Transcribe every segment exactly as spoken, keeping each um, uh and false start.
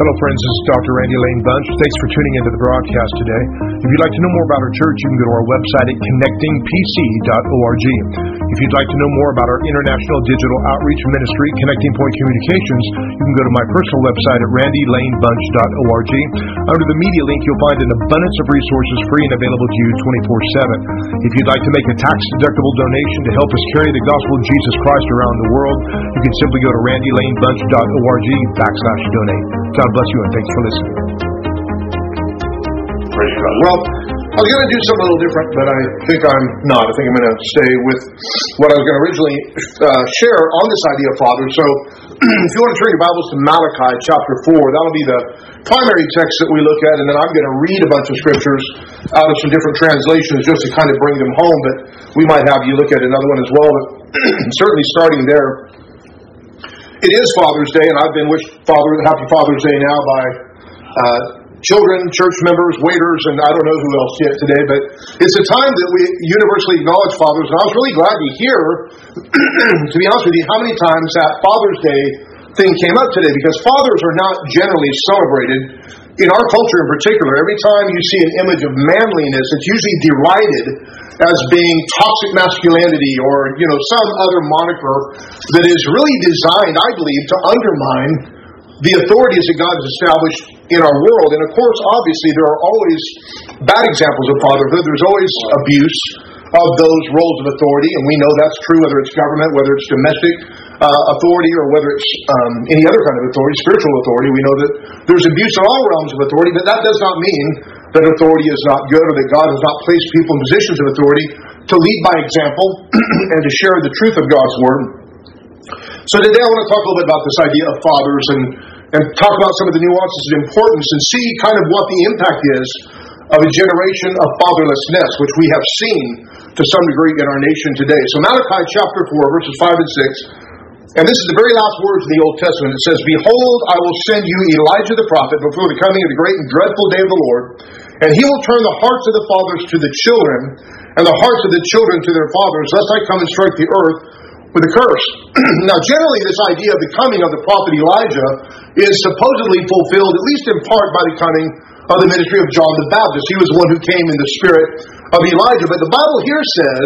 Hello friends, this is Doctor Randy Lane Bunch. Thanks for tuning into the broadcast today. If you'd like to know more about our church, you can go to our website at connecting p c dot org. If you'd like to know more about our international digital outreach ministry, Connecting Point Communications, you can go to my personal website at randy lane bunch dot org. Under the media link, you'll find an abundance of resources free and available to you twenty-four seven. If you'd like to make a tax-deductible donation to help us carry the gospel of Jesus Christ around the world, you can simply go to randy lane bunch dot org backslash donate. God bless you and thanks for listening. Praise God. Well, I was going to do something a little different, but I think I'm not. I think I'm going to stay with what I was going to originally uh, share on this idea of Father. So, if you want to turn your Bibles to Malachi chapter four, that'll be the primary text that we look at, and then I'm going to read a bunch of scriptures out of some different translations just to kind of bring them home, but we might have you look at another one as well. But certainly starting there, it is Father's Day, and I've been wished Father, Happy Father's Day now by uh, children, church members, waiters, and I don't know who else yet today, but it's a time that we universally acknowledge fathers, and I was really glad to hear, to be honest with you, how many times that Father's Day thing came up today, because fathers are not generally celebrated in our culture in particular. Every time you see an image of manliness, it's usually derided as being toxic masculinity or, you know, some other moniker that is really designed, I believe, to undermine the authorities that God has established in our world. And of course, obviously, there are always bad examples of fatherhood. There's always abuse of those roles of authority, and we know that's true whether it's government, whether it's domestic uh, authority, or whether it's um, any other kind of authority, spiritual authority. We know that there's abuse in all realms of authority, but that does not mean that authority is not good or that God has not placed people in positions of authority to lead by example and to share the truth of God's Word. So today I want to talk a little bit about this idea of fathers and, and talk about some of the nuances and importance and see kind of what the impact is of a generation of fatherlessness, which we have seen to some degree in our nation today. So Malachi chapter four, verses five and six, and this is the very last words of the Old Testament. It says, "Behold, I will send you Elijah the prophet before the coming of the great and dreadful day of the Lord, and he will turn the hearts of the fathers to the children, and the hearts of the children to their fathers, lest I come and strike the earth with a curse." Now, generally, this idea of the coming of the prophet Elijah is supposedly fulfilled, at least in part, by the coming of the ministry of John the Baptist. He was the one who came in the spirit of Elijah. But the Bible here says,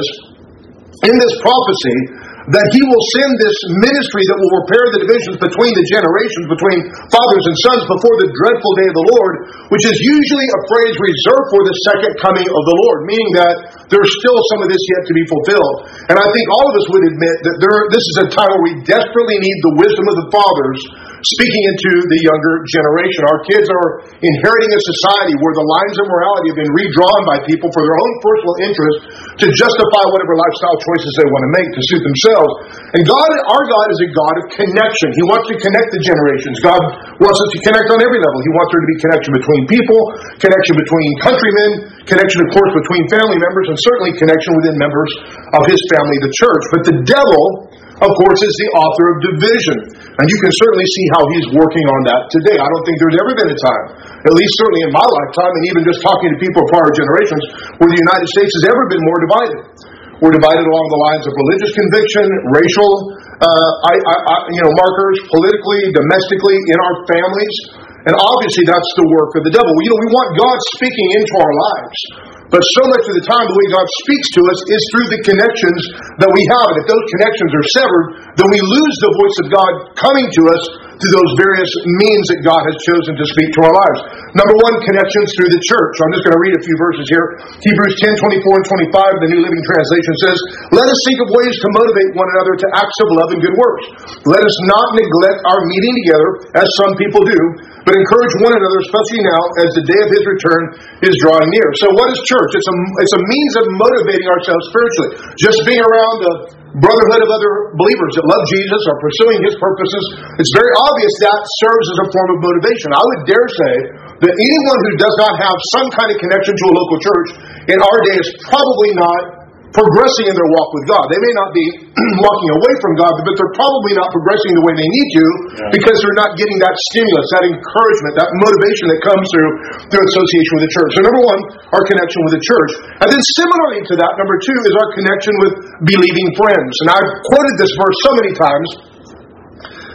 in this prophecy, that he will send this ministry that will repair the divisions between the generations, between fathers and sons, before the dreadful day of the Lord, which is usually a phrase reserved for the second coming of the Lord, meaning that there's still some of this yet to be fulfilled. And I think all of us would admit that there, this is a time where we desperately need the wisdom of the fathers speaking into the younger generation. Our kids are inheriting a society where the lines of morality have been redrawn by people for their own personal interest to justify whatever lifestyle choices they want to make to suit themselves. And God, our God is a God of connection. He wants to connect the generations. God wants us to connect on every level. He wants there to be connection between people, connection between countrymen, connection, of course, between family members, and certainly connection within members of His family, the church. But the devil, of course, is the author of division. And you can certainly see how he's working on that today. I don't think there's ever been a time, at least certainly in my lifetime, and even just talking to people of prior generations, where the United States has ever been more divided. We're divided along the lines of religious conviction, racial uh, I, I, I, you know, markers, politically, domestically, in our families. And obviously that's the work of the devil. You know, we want God speaking into our lives. But so much of the time, the way God speaks to us is through the connections that we have. And if those connections are severed, then we lose the voice of God coming to us through those various means that God has chosen to speak to our lives. Number one, connections through the church. I'm just going to read a few verses here. Hebrews ten, twenty-four and twenty-five, the New Living Translation says, "Let us think of ways to motivate one another to acts of love and good works. Let us not neglect our meeting together, as some people do, but encourage one another, especially now, as the day of His return is drawing near." So what is church? It's a, it's a means of motivating ourselves spiritually. Just being around a brotherhood of other believers that love Jesus, are pursuing His purposes. It's very obvious that serves as a form of motivation. I would dare say that anyone who does not have some kind of connection to a local church in our day is probably not progressing in their walk with God. They may not be walking away from God, but they're probably not progressing the way they need to because they're not getting that stimulus, that encouragement, that motivation that comes through through association with the church. So number one, our connection with the church. And then similarly to that, number two is our connection with believing friends. And I've quoted this verse so many times,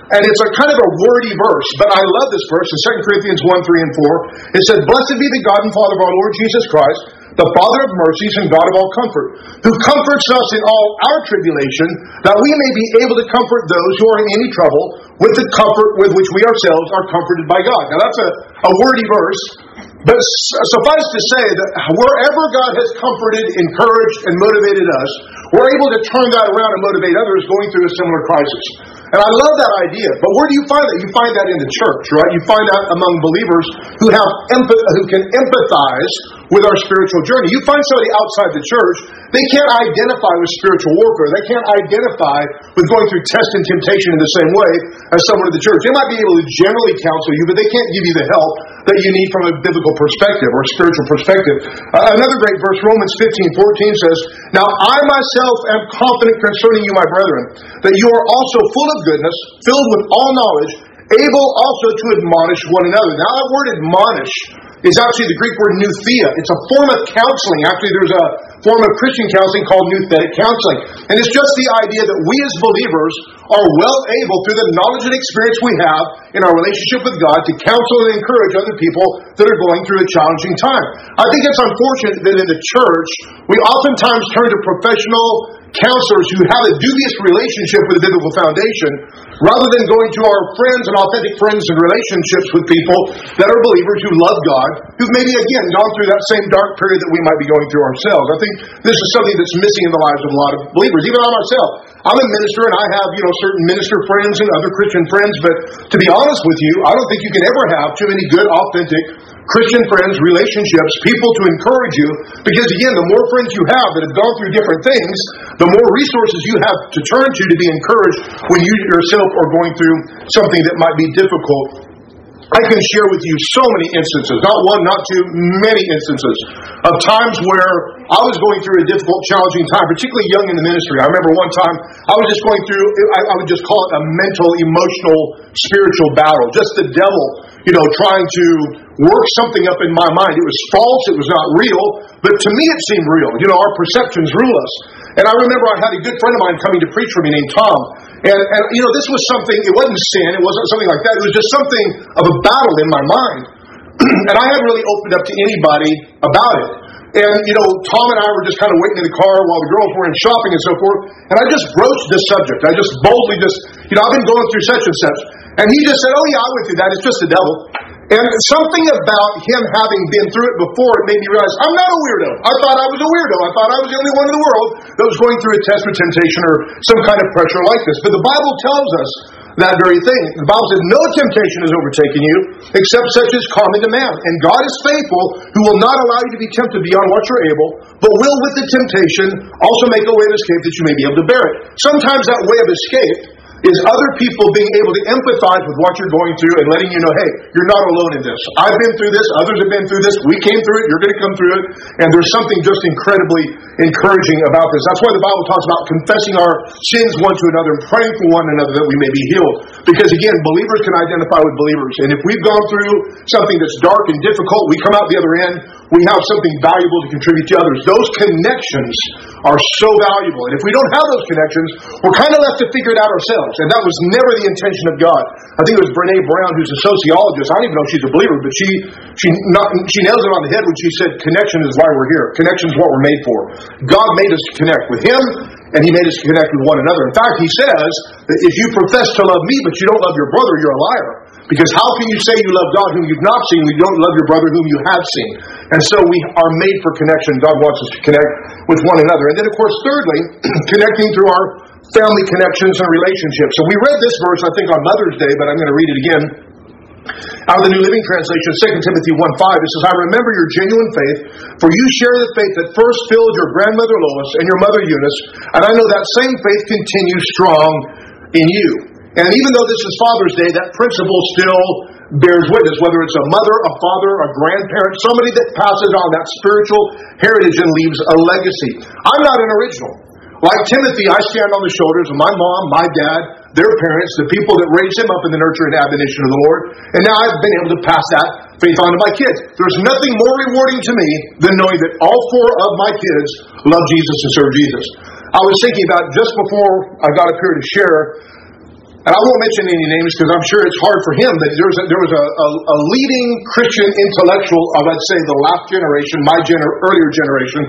And it's a kind of a wordy verse, but I love this verse in Second Corinthians one, three, and four. It says, "Blessed be the God and Father of our Lord Jesus Christ, the Father of mercies and God of all comfort, who comforts us in all our tribulation, that we may be able to comfort those who are in any trouble with the comfort with which we ourselves are comforted by God." Now that's a, a wordy verse, but suffice to say that wherever God has comforted, encouraged, and motivated us, we're able to turn that around and motivate others going through a similar crisis. And I love that idea. But where do you find that? You find that in the church, right? You find that among believers who have empath- who can empathize with our spiritual journey. You find somebody outside the church, they can't identify with spiritual warfare. They can't identify with going through test and temptation in the same way as someone in the church. They might be able to generally counsel you, but they can't give you the help that you need from a biblical perspective or spiritual perspective. Uh, another great verse, Romans fifteen fourteen says, "Now I myself am confident concerning you, my brethren, that you are also full of goodness, filled with all knowledge, able also to admonish one another." Now that word admonish is actually the Greek word noutheia. It's a form of counseling. Actually, there's a form of Christian counseling called nouthetic counseling. And it's just the idea that we as believers are well able, through the knowledge and experience we have in our relationship with God, to counsel and encourage other people that are going through a challenging time. I think it's unfortunate that in the church, we oftentimes turn to professional counselors who have a dubious relationship with the biblical foundation, rather than going to our friends and authentic friends and relationships with people that are believers who love God, who've maybe, again, gone through that same dark period that we might be going through ourselves. I think this is something that's missing in the lives of a lot of believers, even I myself. I'm a minister, and I have, you know, certain minister friends and other Christian friends, but to be honest with you, I don't think you can ever have too many good, authentic Christian friends, relationships, people to encourage you, because again, the more friends you have that have gone through different things, the more resources you have to turn to to be encouraged when you yourself are going through something that might be difficult. I can share with you so many instances, not one, not two, many instances of times where I was going through a difficult, challenging time, particularly young in the ministry. I remember one time I was just going through, I, I would just call it a mental, emotional, spiritual battle. Just the devil, you know, trying to work something up in my mind. It was false, it was not real, but to me it seemed real. You know, our perceptions rule us. And I remember I had a good friend of mine coming to preach for me named Tom. And, and you know, this was something, it wasn't sin, it wasn't something like that. It was just something of a battle in my mind. And I hadn't really opened up to anybody about it. And, you know, Tom and I were just kind of waiting in the car while the girls were in shopping and so forth. And I just broached this subject. I just boldly just, you know, I've been going through such and such. And he just said, "Oh yeah, I went through that. It's just the devil." And something about him having been through it before, it made me realize, I'm not a weirdo. I thought I was a weirdo. I thought I was the only one in the world that was going through a test or temptation or some kind of pressure like this. But the Bible tells us that very thing. The Bible says, "No temptation has overtaken you, except such as common to man. And God is faithful, who will not allow you to be tempted beyond what you're able, but will with the temptation also make a way of escape that you may be able to bear it." Sometimes that way of escape is other people being able to empathize with what you're going through and letting you know, hey, you're not alone in this. I've been through this. Others have been through this. We came through it. You're going to come through it. And there's something just incredibly encouraging about this. That's why the Bible talks about confessing our sins one to another and praying for one another that we may be healed. Because again, believers can identify with believers. And if we've gone through something that's dark and difficult, we come out the other end, we have something valuable to contribute to others. Those connections are so valuable. And if we don't have those connections, we're kind of left to figure it out ourselves. And that was never the intention of God. I think it was Brene Brown, who's a sociologist. I don't even know if she's a believer, but she she not, she nails it on the head when she said, connection is why we're here. Connection is what we're made for. God made us to connect with Him, and He made us to connect with one another. In fact, He says that if you profess to love me, but you don't love your brother, you're a liar. Because how can you say you love God whom you've not seen, when you don't love your brother whom you have seen? And so we are made for connection. God wants us to connect with one another. And then, of course, thirdly, connecting through our family connections and relationships. So we read this verse, I think, on Mother's Day, but I'm going to read it again. Out of the New Living Translation, Second Timothy one five, it says, "I remember your genuine faith, for you share the faith that first filled your grandmother Lois and your mother Eunice, and I know that same faith continues strong in you." And even though this is Father's Day, that principle still bears witness, whether it's a mother, a father, a grandparent, somebody that passes on that spiritual heritage and leaves a legacy. I'm not an original. Like Timothy, I stand on the shoulders of my mom, my dad, their parents, the people that raised him up in the nurture and admonition of the Lord. And now I've been able to pass that faith on to my kids. There's nothing more rewarding to me than knowing that all four of my kids love Jesus and serve Jesus. I was thinking about, just before I got up here to share, and I won't mention any names because I'm sure it's hard for him, but there was a, there was a, a, a leading Christian intellectual of, I'd say, the last generation, my gener- earlier generation,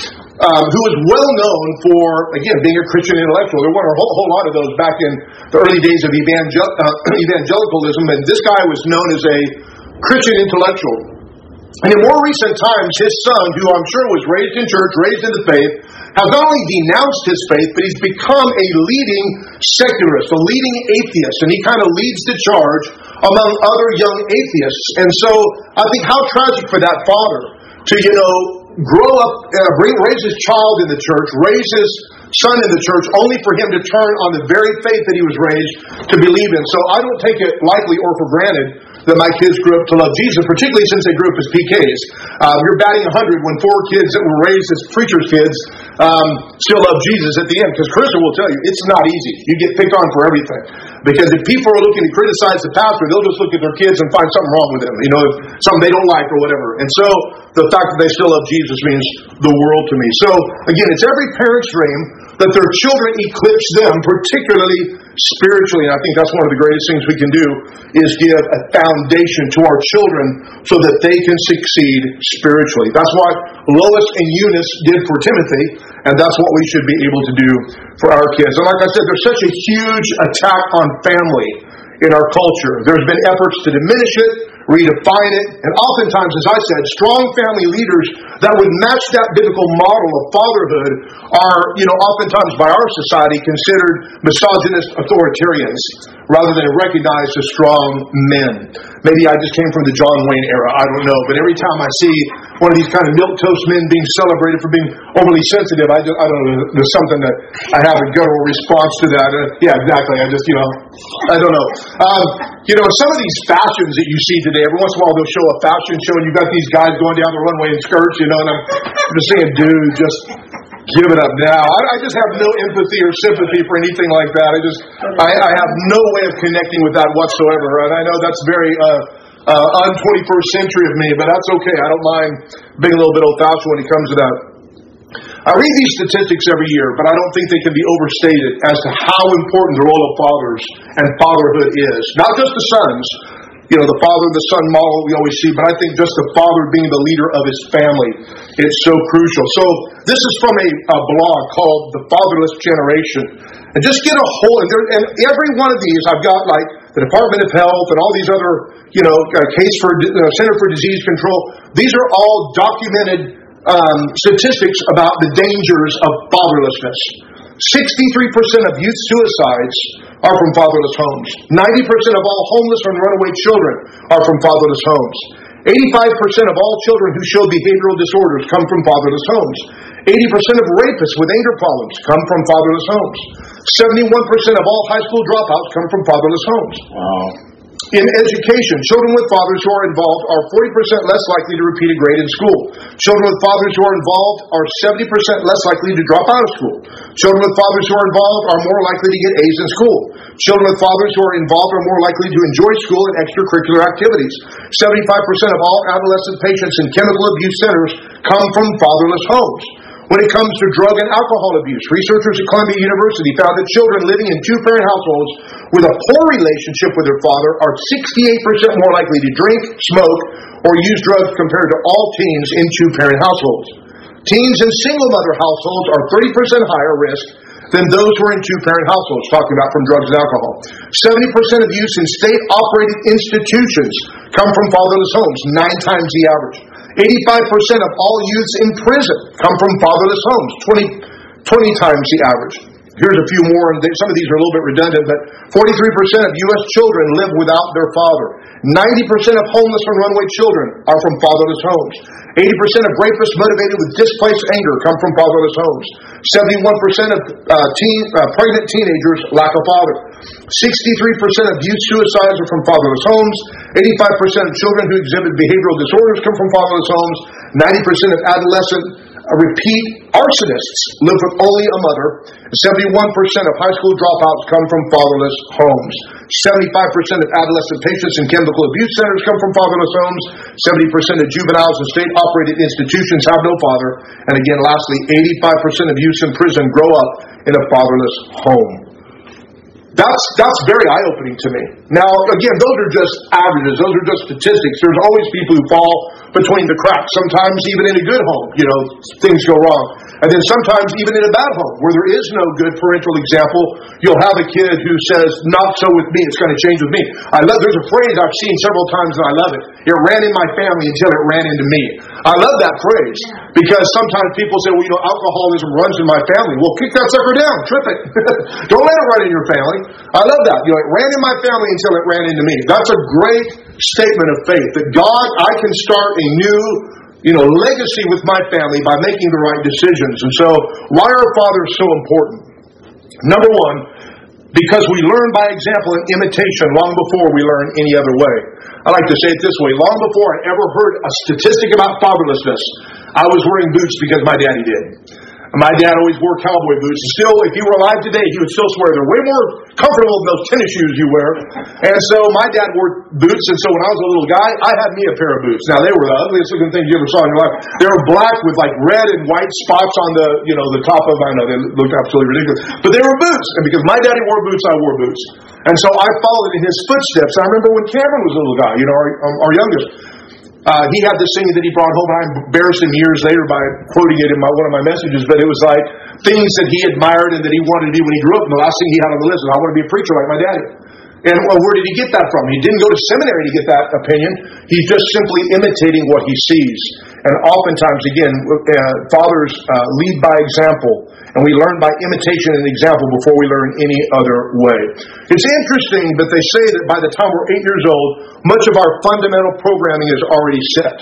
um, who was well known for, again, being a Christian intellectual. There weren't a whole, whole lot of those back in the early days of evangel- uh, evangelicalism, and this guy was known as a Christian intellectual. And in more recent times, his son, who I'm sure was raised in church, raised in the faith, has not only denounced his faith, but he's become a leading secularist, a leading atheist, and he kind of leads the charge among other young atheists. And so I think how tragic for that father to, you know, grow up, uh, bring, raise his child in the church, raise his son in the church, only for him to turn on the very faith that he was raised to believe in. So I don't take it lightly or for granted that my kids grew up to love Jesus, particularly since they grew up as P Ks. Um, you're batting one hundred when four kids that were raised as preacher's kids um, still love Jesus at the end. Because Carissa will tell you, it's not easy. You get picked on for everything. Because if people are looking to criticize the pastor, they'll just look at their kids and find something wrong with them. You know, something they don't like or whatever. And so the fact that they still love Jesus means the world to me. So again, it's every parent's dream that their children eclipse them, particularly spiritually. And I think that's one of the greatest things we can do is give a foundation to our children so that they can succeed spiritually. That's what Lois and Eunice did for Timothy, and that's what we should be able to do for our kids. And like I said, there's such a huge attack on family in our culture. There's been efforts to diminish it, redefine it, and oftentimes, as I said, strong family leaders that would match that biblical model of fatherhood are, you know, oftentimes by our society considered misogynist authoritarians rather than recognized as strong men. Maybe I just came from the John Wayne era, I don't know, but every time I see one of these kind of milquetoast men being celebrated for being overly sensitive, I, just, I don't know, there's something that I have a guttural response to that. Uh, yeah, exactly, I just, you know, I don't know. Um, you know, some of these fashions that you see today, every once in a while they'll show a fashion show and you've got these guys going down the runway in skirts, you know, and I'm just saying, dude, just give it up now. I, I just have no empathy or sympathy for anything like that. I just, I, I have no way of connecting with that whatsoever. And I know that's very uh, uh, un-twenty-first century of me, but that's okay. I don't mind being a little bit old-fashioned when it comes to that. I read these statistics every year, but I don't think they can be overstated as to how important the role of fathers and fatherhood is. Not just the sons, you know, the father, the son model we always see, but I think just the father being the leader of his family, it's so crucial. So this is from a, a blog called The Fatherless Generation. And just get a whole, and, there, and every one of these, I've got like the Department of Health and all these other, you know, uh, case for uh, Center for Disease Control. These are all documented um, statistics about the dangers of fatherlessness. sixty-three percent of youth suicides are from fatherless homes. ninety percent of all homeless and runaway children are from fatherless homes. eighty-five percent of all children who show behavioral disorders come from fatherless homes. eighty percent of rapists with anger problems come from fatherless homes. seventy-one percent of all high school dropouts come from fatherless homes. Wow. In education, children with fathers who are involved are forty percent less likely to repeat a grade in school. Children with fathers who are involved are seventy percent less likely to drop out of school. Children with fathers who are involved are more likely to get A's in school. Children with fathers who are involved are more likely to enjoy school and extracurricular activities. seventy-five percent of all adolescent patients in chemical abuse centers come from fatherless homes. When it comes to drug and alcohol abuse, researchers at Columbia University found that children living in two-parent households with a poor relationship with their father are sixty-eight percent more likely to drink, smoke, or use drugs compared to all teens in two-parent households. Teens in single-mother households are thirty percent higher risk than those who are in two-parent households, talking about from drugs and alcohol. seventy percent of youth in state-operated institutions come from fatherless homes, nine times the average. eighty-five percent of all youths in prison come from fatherless homes, twenty, twenty times the average. Here's a few more, and some of these are a little bit redundant, but forty-three percent of U S children live without their father. ninety percent of homeless and runaway children are from fatherless homes. eighty percent of rapists motivated with displaced anger come from fatherless homes. seventy-one percent of uh, teen, uh, pregnant teenagers lack a father. sixty-three percent of youth suicides are from fatherless homes. eighty-five percent of children who exhibit behavioral disorders come from fatherless homes. ninety percent of adolescent uh, repeat arsonists live with only a mother. seventy-one percent of high school dropouts come from fatherless homes. seventy-five percent of adolescent patients in chemical abuse centers come from fatherless homes. seventy percent of juveniles in state-operated institutions have no father. And again, lastly, eighty-five percent of youths in prison grow up in a fatherless home. That's that's very eye-opening to me. Now, again, those are just averages. Those are just statistics. There's always people who fall between the cracks. Sometimes even in a good home, you know, things go wrong. And then sometimes even in a bad home, where there is no good parental example, you'll have a kid who says, not so with me, it's going to change with me. I love, there's a phrase I've seen several times and I love it. It ran in my family until it ran into me. I love that phrase because sometimes people say, well, you know, alcoholism runs in my family. Well, kick that sucker down, trip it. Don't let it run in your family. I love that. You know, it ran in my family until it ran into me. That's a great statement of faith that God, I can start a new, you know, legacy with my family by making the right decisions. And so, why are fathers so important? Number one, because we learn by example and imitation long before we learn any other way. I like to say it this way. Long before I ever heard a statistic about fatherlessness, I was wearing boots because my daddy did. My dad always wore cowboy boots. Still, if he were alive today, he would still swear they're way more comfortable than those tennis shoes you wear. And so my dad wore boots, and so when I was a little guy, I had me a pair of boots. Now, they were the ugliest looking things you ever saw in your life. They were black with like red and white spots on the, you know, the top of, I know, they looked absolutely ridiculous. But they were boots. And because my daddy wore boots, I wore boots. And so I followed in his footsteps. I remember when Cameron was a little guy, you know, our, our youngest. Uh, he had this thing that he brought home, and I embarrassed him years later by quoting it in my, one of my messages, but it was like things that he admired and that he wanted to be when he grew up, and the last thing he had on the list was, I want to be a preacher like my daddy. And well, where did he get that from? He didn't go to seminary to get that opinion. He's just simply imitating what he sees. And oftentimes, again, uh, fathers uh, lead by example, and we learn by imitation and example before we learn any other way. It's interesting that they say that by the time we're eight years old, much of our fundamental programming is already set.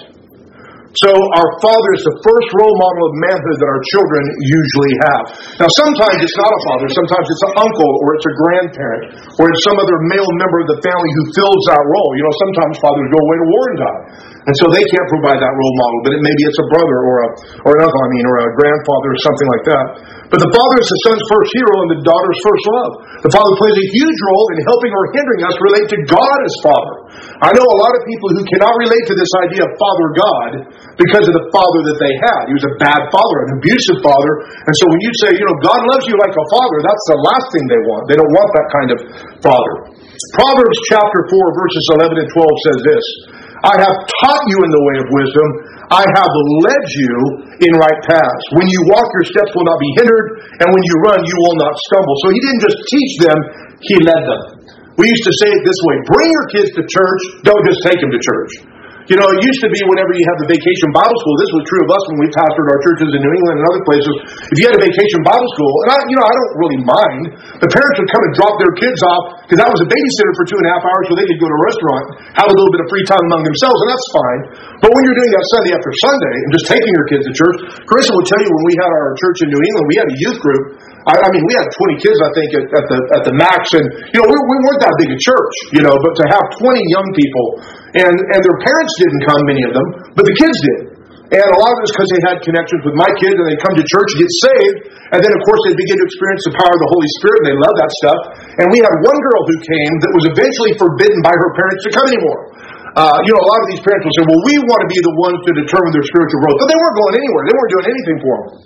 So our father is the first role model of manhood that our children usually have. Now, sometimes it's not a father. Sometimes it's an uncle, or it's a grandparent, or it's some other male member of the family who fills that role. You know, sometimes fathers go away to war and die. And so they can't provide that role model, but it, maybe it's a brother or a or an uncle, I mean, or a grandfather or something like that. But the father is the son's first hero and the daughter's first love. The father plays a huge role in helping or hindering us relate to God as Father. I know a lot of people who cannot relate to this idea of Father God because of the father that they had. He was a bad father, an abusive father. And so when you say, you know, God loves you like a father, that's the last thing they want. They don't want that kind of father. Proverbs chapter four, verses eleven and twelve says this, I have taught you in the way of wisdom. I have led you in right paths. When you walk, your steps will not be hindered, and when you run, you will not stumble. So he didn't just teach them, he led them. We used to say it this way, bring your kids to church, don't just take them to church. You know, it used to be whenever you had the vacation Bible school, this was true of us when we pastored our churches in New England and other places. If you had a vacation Bible school, and I, you know, I don't really mind, the parents would come and drop their kids off, because that was a babysitter for two and a half hours so they could go to a restaurant, have a little bit of free time among themselves, and that's fine. But when you're doing that Sunday after Sunday, and just taking your kids to church, Carissa will tell you when we had our church in New England, we had a youth group. I, I mean, we had twenty kids, I think, at, at the at the max, and, you know, we, we weren't that big a church, you know, but to have twenty young people, and, and their parents didn't come, many of them, but the kids did. And a lot of it was because they had connections with my kids, and they'd come to church and get saved, and then, of course, they'd begin to experience the power of the Holy Spirit, and they love that stuff. And we had one girl who came that was eventually forbidden by her parents to come anymore. Uh, you know, a lot of these parents will say, well, we want to be the ones to determine their spiritual growth. But they weren't going anywhere. They weren't doing anything for them.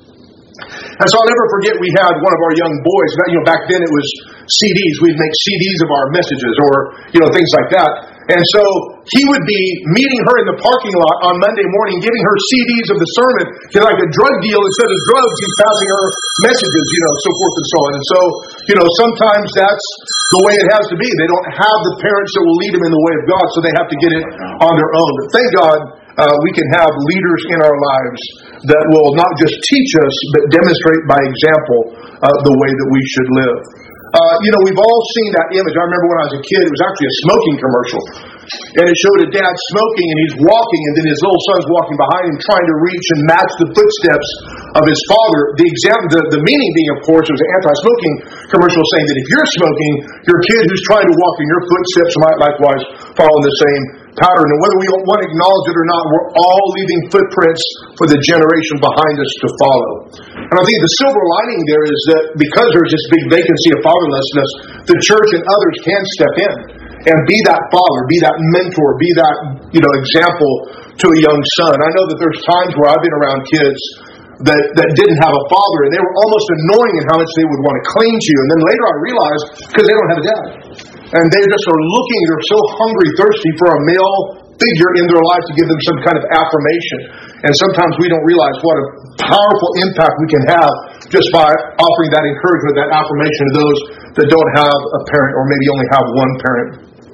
And so I'll never forget, we had one of our young boys, you know, back then it was C Ds. We'd make C Ds of our messages or, you know, things like that. And so he would be meeting her in the parking lot on Monday morning, giving her C Ds of the sermon. He's like a drug deal. Instead of drugs, he's passing her messages, you know, so forth and so on. And so, you know, sometimes that's the way it has to be. They don't have the parents that will lead them in the way of God, so they have to get it on their own. But thank God uh, we can have leaders in our lives that will not just teach us, but demonstrate by example uh, the way that we should live. Uh, you know, we've all seen that image. I remember when I was a kid, it was actually a smoking commercial. And it showed a dad smoking, and he's walking, and then his little son's walking behind him, trying to reach and match the footsteps of his father. The example, the, the meaning being, of course, it was an anti-smoking commercial saying that if you're smoking, your kid who's trying to walk in your footsteps might likewise follow the same pattern. And whether we want to acknowledge it or not, we're all leaving footprints for the generation behind us to follow. And I think the silver lining there is that because there's this big vacancy of fatherlessness, the church and others can step in and be that father, be that mentor, be that, you know, example to a young son. I know that there's times where I've been around kids that, that didn't have a father, and they were almost annoying in how much they would want to cling to you. And then later I realized, because they don't have a dad. And they just are looking, they're so hungry, thirsty for a male figure in their life to give them some kind of affirmation. And sometimes we don't realize what a powerful impact we can have just by offering that encouragement, that affirmation to those that don't have a parent, or maybe only have one parent.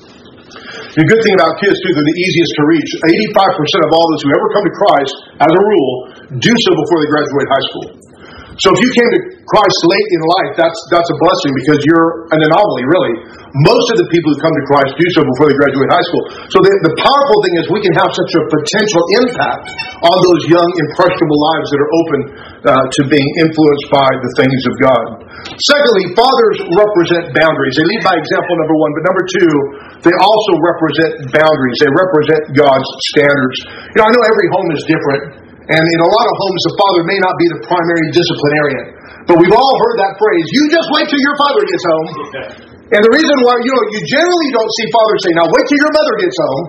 The good thing about kids, too, they're the easiest to reach. eighty-five percent of all those who ever come to Christ, as a rule, do so before they graduate high school. So if you came to Christ late in life, that's that's a blessing, because you're an anomaly, really. Most of the people who come to Christ do so before they graduate high school. So the, the powerful thing is we can have such a potential impact on those young, impressionable lives that are open uh, to being influenced by the things of God. Secondly, fathers represent boundaries. They lead by example, number one. But number two, they also represent boundaries. They represent God's standards. You know, I know every home is different. And in a lot of homes, the father may not be the primary disciplinarian. But we've all heard that phrase, you just wait till your father gets home. And the reason why, you know, you generally don't see fathers say, now wait till your mother gets home.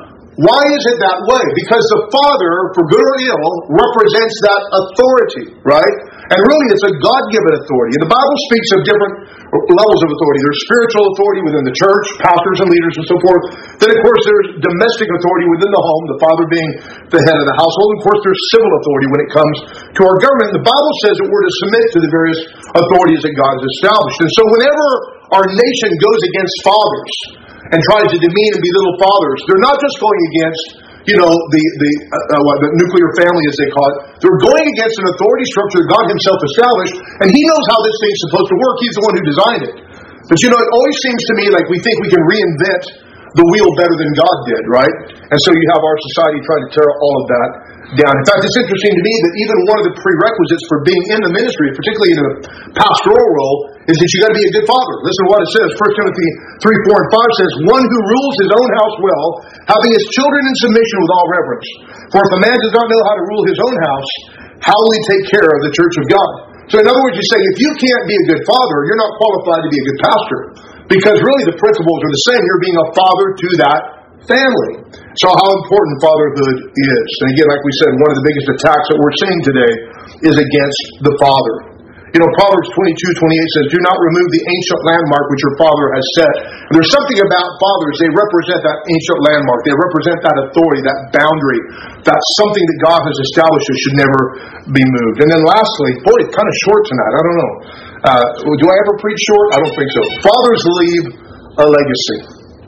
Why is it that way? Because the father, for good or ill, represents that authority, right? And really, it's a God-given authority. And the Bible speaks of different levels of authority. There's spiritual authority within the church, pastors and leaders and so forth. Then, of course, there's domestic authority within the home, the father being the head of the household. Of course, there's civil authority when it comes to our government. The Bible says that we're to submit to the various authorities that God has established. And so whenever our nation goes against fathers and tries to demean and belittle fathers, they're not just going against, you know, the the, uh, what, the nuclear family, as they call it. They're going against an authority structure that God himself established, and he knows how this thing's supposed to work. He's the one who designed it. But, you know, it always seems to me like we think we can reinvent the wheel better than God did, right? And so you have our society trying to tear all of that down. In fact, it's interesting to me that even one of the prerequisites for being in the ministry, particularly in a pastoral role, is that you got to be a good father. Listen to what it says. First Timothy three, four, and five says, one who rules his own house well, having his children in submission with all reverence. For if a man does not know how to rule his own house, how will he take care of the church of God? So in other words, you say, if you can't be a good father, you're not qualified to be a good pastor. Because really the principles are the same. You're being a father to that family. So how important fatherhood is. And again, like we said, one of the biggest attacks that we're seeing today is against the father. You know, Proverbs twenty-two, twenty-eight says, do not remove the ancient landmark which your father has set. And there's something about fathers, they represent that ancient landmark. They represent that authority, that boundary. That's something that God has established that should never be moved. And then lastly, boy, it's kind of short tonight. I don't know. Uh, do I ever preach short? I don't think so. Fathers leave a legacy.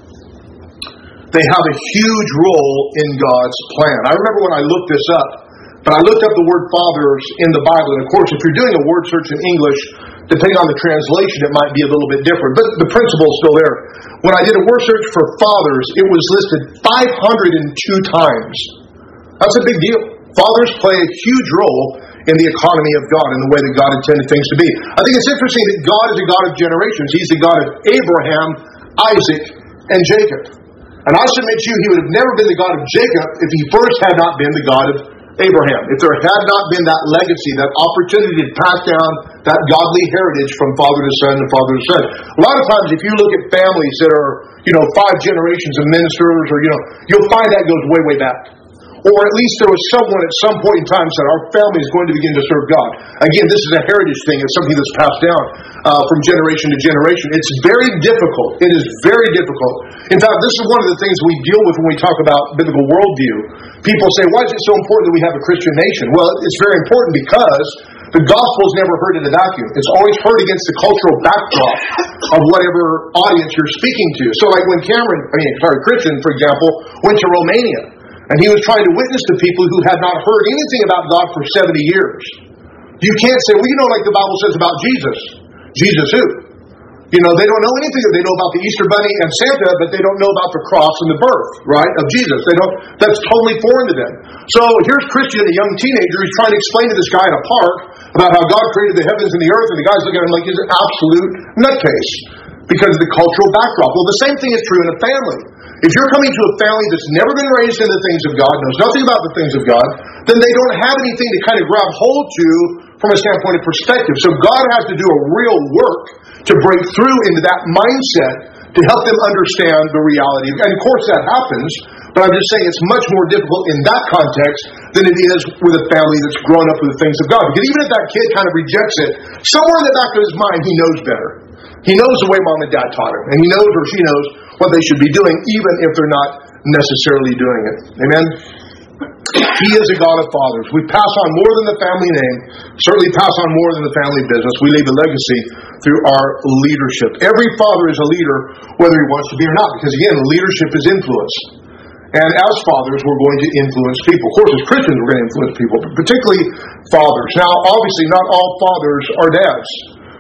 They have a huge role in God's plan. I remember when I looked this up, but I looked up the word fathers in the Bible. And of course, if you're doing a word search in English, depending on the translation, it might be a little bit different. But the principle is still there. When I did a word search for fathers, it was listed five hundred two times. That's a big deal. Fathers play a huge role in the economy of God and the way that God intended things to be. I think it's interesting that God is a God of generations. He's the God of Abraham, Isaac, and Jacob. And I submit to you, he would have never been the God of Jacob if he first had not been the God of Abraham. If there had not been that legacy, that opportunity to pass down that godly heritage from father to son and father to son. A lot of times, if you look at families that are, you know, five generations of ministers, or, you know, you'll find that goes way, way back. Or at least there was someone at some point in time said, our family is going to begin to serve God. Again, this is a heritage thing. It's something that's passed down uh, from generation to generation. It's very difficult. It is very difficult. In fact, this is one of the things we deal with when we talk about biblical worldview. People say, why is it so important that we have a Christian nation? Well, it's very important because the gospel is never heard in a vacuum. It's always heard against the cultural backdrop of whatever audience you're speaking to. So like when Cameron, I mean, sorry, Christian, for example, went to Romania, and he was trying to witness to people who had not heard anything about God for seventy years. You can't say, well, you know, like the Bible says about Jesus. Jesus who? You know, they don't know anything. They know about the Easter Bunny and Santa, but they don't know about the cross and the birth, right, of Jesus. They don't. That's totally foreign to them. So here's Christian, a young teenager, who's trying to explain to this guy in a park about how God created the heavens and the earth, and the guy's looking at him like he's an absolute nutcase because of the cultural backdrop. Well, the same thing is true in a family. If you're coming to a family that's never been raised in the things of God, knows nothing about the things of God, then they don't have anything to kind of grab hold to from a standpoint of perspective. So God has to do a real work to break through into that mindset to help them understand the reality. And of course that happens But I'm just saying it's much more difficult in that context than it is with a family that's grown up with the things of God. Because even if that kid kind of rejects it, somewhere in the back of his mind, he knows better. He knows the way mom and dad taught him. And he knows or she knows what they should be doing, even if they're not necessarily doing it. Amen? He is a God of fathers. We pass on more than the family name, certainly pass on more than the family business. We leave a legacy through our leadership. Every father is a leader, whether he wants to be or not, because again, leadership is influence. And as fathers, we're going to influence people. Of course, as Christians, we're going to influence people, but particularly fathers. Now, obviously, not all fathers are dads.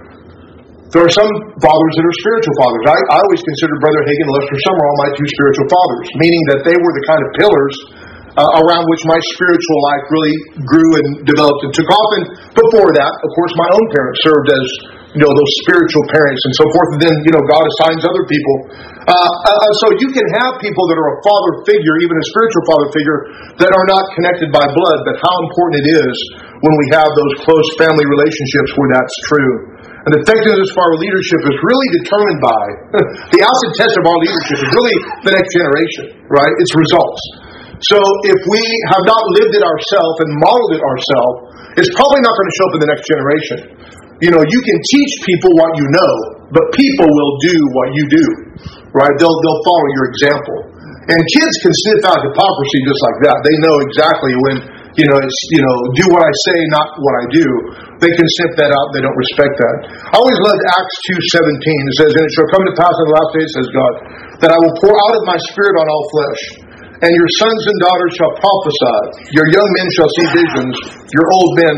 There are some fathers that are spiritual fathers. I, I always consider Brother Hagin and Lester Sumrall my two spiritual fathers, meaning that they were the kind of pillars uh, around which my spiritual life really grew and developed and took off. And before that, of course, my own parents served as, you know, those spiritual parents and so forth. And then, you know, God assigns other people. Uh, uh, so you can have people that are a father figure, even a spiritual father figure, that are not connected by blood, but how important it is when we have those close family relationships where that's true. And the effectiveness of our leadership is really determined by, the acid test of our leadership is really the next generation, right? It's results. So if we have not lived it ourselves and modeled it ourselves, it's probably not going to show up in the next generation. You know, you can teach people what you know, but people will do what you do, right? They'll they'll follow your example. And kids can sniff out hypocrisy just like that. They know exactly when, you know, it's, you know, do what I say, not what I do. They can sniff that out. They don't respect that. I always loved Acts two seventeen. It says, and it shall come to pass in the last days, says God, that I will pour out of my spirit on all flesh. And your sons and daughters shall prophesy. Your young men shall see visions. Your old men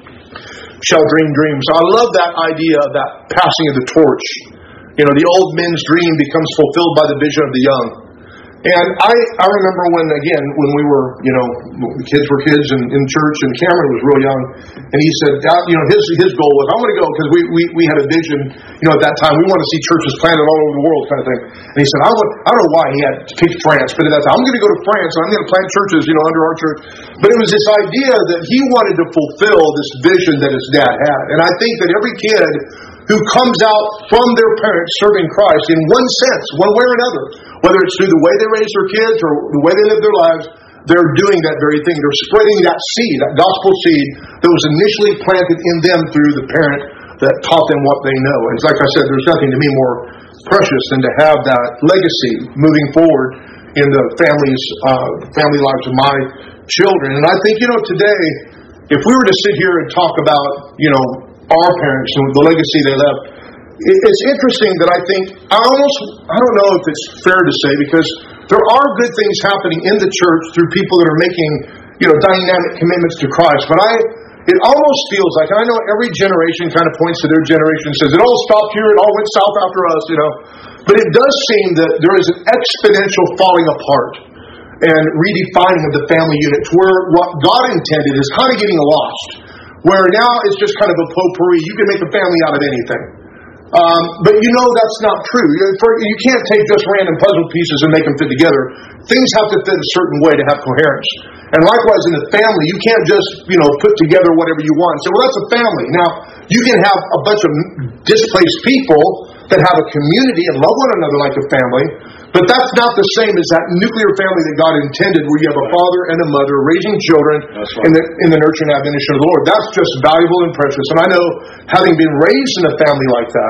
shall dream dreams. I love that idea of that passing of the torch. You know, the old men's dream becomes fulfilled by the vision of the young. And I, I remember when, again, when we were, you know, the kids were kids in, in church, and Cameron was real young, and he said, you know, his his goal was, I'm going to go, because we, we, we had a vision, you know, at that time, we want to see churches planted all over the world kind of thing. And he said, I don't, I don't know why he had picked France, but at that time, I'm going to go to France, and I'm going to plant churches, you know, under our church. But it was this idea that he wanted to fulfill this vision that his dad had. And I think that every kid who comes out from their parents serving Christ in one sense, one way or another, whether it's through the way they raise their kids or the way they live their lives, they're doing that very thing. They're spreading that seed, that gospel seed that was initially planted in them through the parent that taught them what they know. And like I said, there's nothing to me more precious than to have that legacy moving forward in the families, uh, family lives of my children. And I think, you know, today, if we were to sit here and talk about, you know, our parents and the legacy they left, it's interesting that I think, I almost, I don't know if it's fair to say, because there are good things happening in the church through people that are making, you know, dynamic commitments to Christ. But I, it almost feels like, and I know every generation kind of points to their generation and says, it all stopped here, it all went south after us, you know. But it does seem that there is an exponential falling apart and redefining of the family unit to where what God intended is kind of getting lost. Where now it's just kind of a potpourri. You can make a family out of anything. Um, but you know that's not true. You can't take just random puzzle pieces and make them fit together. Things have to fit a certain way to have coherence. And likewise in the family, you can't just, you know, put together whatever you want and say, well, that's a family. Now, you can have a bunch of displaced people that have a community and love one another like a family, but that's not the same as that nuclear family that God intended, where you have a father and a mother raising children right. in the in the nurture and admonition of the Lord. That's just valuable and precious. And I know, having been raised in a family like that,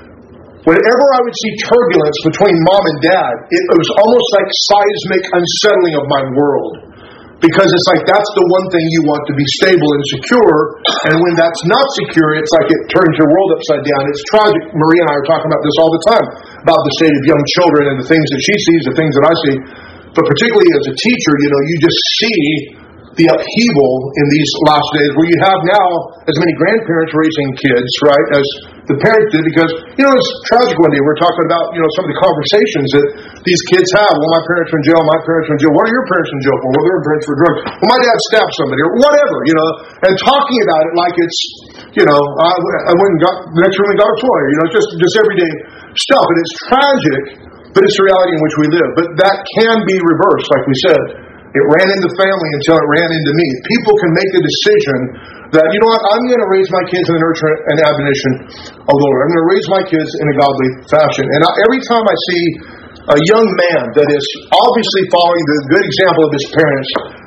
whenever I would see turbulence between mom and dad, it was almost like seismic unsettling of my world. Because it's like, that's the one thing you want to be stable and secure. And when that's not secure, it's like it turns your world upside down. It's tragic. Maria and I are talking about this all the time, about the state of young children and the things that she sees, the things that I see. But particularly as a teacher, you know, you just see the upheaval in these last days, where you have now as many grandparents raising kids, right, as the parents did. Because, you know, it's tragic. One day we were talking about, you know, some of the conversations that these kids have. Well, my parents were in jail, my parents were in jail. What are your parents in jail for? Well, their parents for drugs. Well, my dad stabbed somebody, or whatever, you know, and talking about it like it's, you know, I, I went and got, the next room and got a toy, you know, it's just, just everyday stuff. And it's tragic, but it's the reality in which we live. But that can be reversed, like we said. It ran into family until it ran into me. People can make a decision that, you know what, I'm going to raise my kids in the nurture and admonition of the Lord. I'm going to raise my kids in a godly fashion. And I, every time I see a young man that is obviously following the good example of his parents,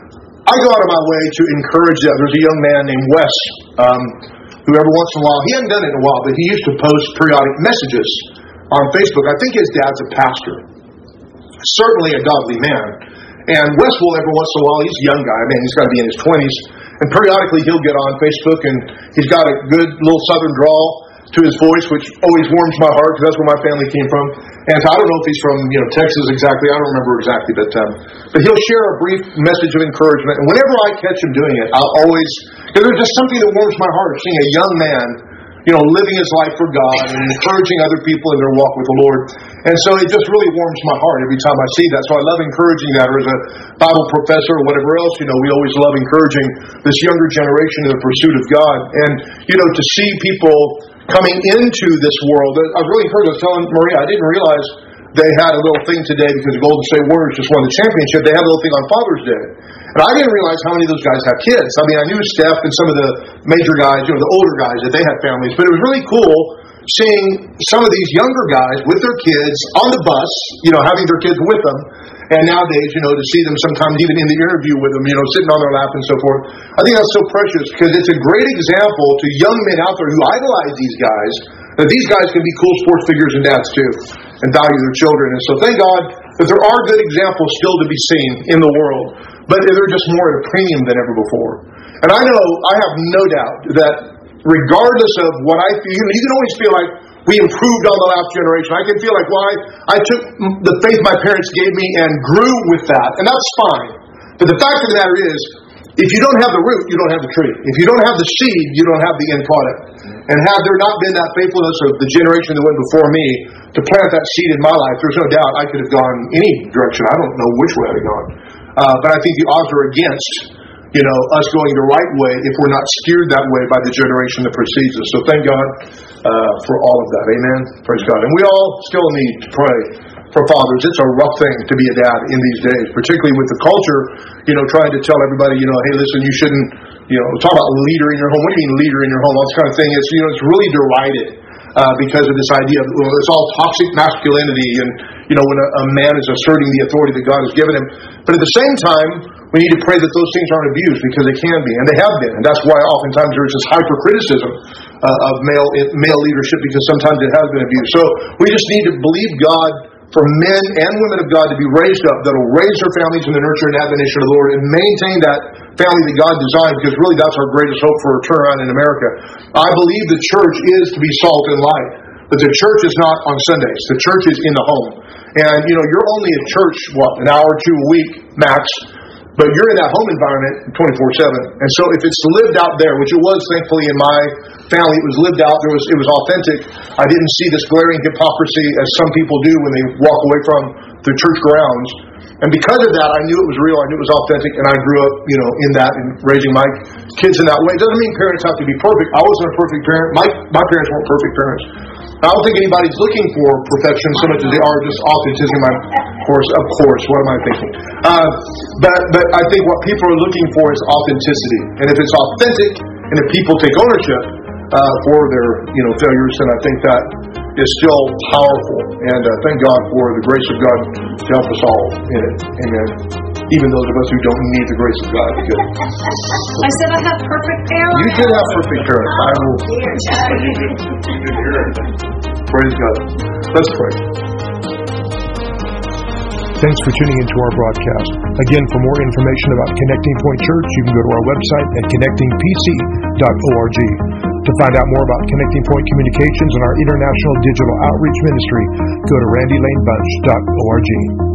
I go out of my way to encourage that. There's a young man named Wes, um, who every once in a while, he hadn't done it in a while, but he used to post periodic messages on Facebook. I think his dad's a pastor, certainly a godly man. And Wes will every once in a while, he's a young guy, I mean, he's got to be in his twenties, and periodically he'll get on Facebook, and he's got a good little southern drawl to his voice, which always warms my heart, because that's where my family came from. And so I don't know if he's from, you know, Texas exactly, I don't remember exactly, but um, but he'll share a brief message of encouragement, and whenever I catch him doing it, I'll always, because there's just something that warms my heart, seeing a young man, you know, living his life for God and encouraging other people in their walk with the Lord. And so it just really warms my heart every time I see that. So I love encouraging that. Or as a Bible professor or whatever else, you know, we always love encouraging this younger generation in the pursuit of God. And, you know, to see people coming into this world, I was really encouraged. I was telling Maria, I didn't realize they had a little thing today because the Golden State Warriors just won the championship. They had a little thing on Father's Day. And I didn't realize how many of those guys have kids. I mean, I knew Steph and some of the major guys, you know, the older guys, that they had families. But it was really cool seeing some of these younger guys with their kids on the bus, you know, having their kids with them. And nowadays, you know, to see them sometimes even in the interview with them, you know, sitting on their lap and so forth. I think that's so precious because it's a great example to young men out there who idolize these guys, that these guys can be cool sports figures and dads too, and value their children. And so thank God that there are good examples still to be seen in the world, but they're just more at a premium than ever before. And I know, I have no doubt that regardless of what I feel, you can always feel like we improved on the last generation. I can feel like, well, I, I took the faith my parents gave me and grew with that, and that's fine. But the fact of the matter is, if you don't have the root, you don't have the tree. If you don't have the seed, you don't have the end product. And had there not been that faithfulness of the generation that went before me to plant that seed in my life, there's no doubt I could have gone any direction. I don't know which way I'd have gone. Uh, but I think the odds are against, you know, us going the right way if we're not steered that way by the generation that precedes us. So thank God uh, for all of that. Amen. Praise God. And we all still need to pray for fathers. It's a rough thing to be a dad in these days, particularly with the culture, you know, trying to tell everybody, you know, hey, listen, you shouldn't, you know, talk about leader in your home. What do you mean leader in your home? All this kind of thing. It's, you know, it's really derided uh, because of this idea of, well, it's all toxic masculinity and, you know, when a, a man is asserting the authority that God has given him. But at the same time, we need to pray that those things aren't abused, because they can be, and they have been. And that's why oftentimes there's this hypercriticism uh, of male male leadership, because sometimes it has been abused. So we just need to believe God for men and women of God to be raised up, that will raise their families in the nurture and admonition of the Lord and maintain that family that God designed, because really that's our greatest hope for a turnaround in America. I believe the church is to be salt and light, but the church is not on Sundays. The church is in the home. And, you know, you're only at church, what, an hour or two a week, max, but you're in that home environment twenty-four seven. And so if it's lived out there, which it was thankfully in my family, it was lived out, there was, it was authentic. I didn't see this glaring hypocrisy as some people do when they walk away from the church grounds. And because of that, I knew it was real, I knew it was authentic, and I grew up, you know, in that and raising my kids in that way. It doesn't mean parents have to be perfect. I wasn't a perfect parent. My, my parents weren't perfect parents. I don't think anybody's looking for perfection so much as they are just authenticity. My, of course, of course, what am I thinking? Uh, but, but I think what people are looking for is authenticity. And if it's authentic, and if people take ownership uh, for their, you know, failures, then I think that is still powerful. And uh, thank God for the grace of God to help us all in it. Amen. Even those of us who don't need the grace of God. Because I said I have perfect parents. You did have perfect parents. I will. Praise God. Let's pray. Thanks for tuning into our broadcast. Again, for more information about Connecting Point Church, you can go to our website at connecting p c dot org. To find out more about Connecting Point Communications and our international digital outreach ministry, go to randy lane bunch dot org.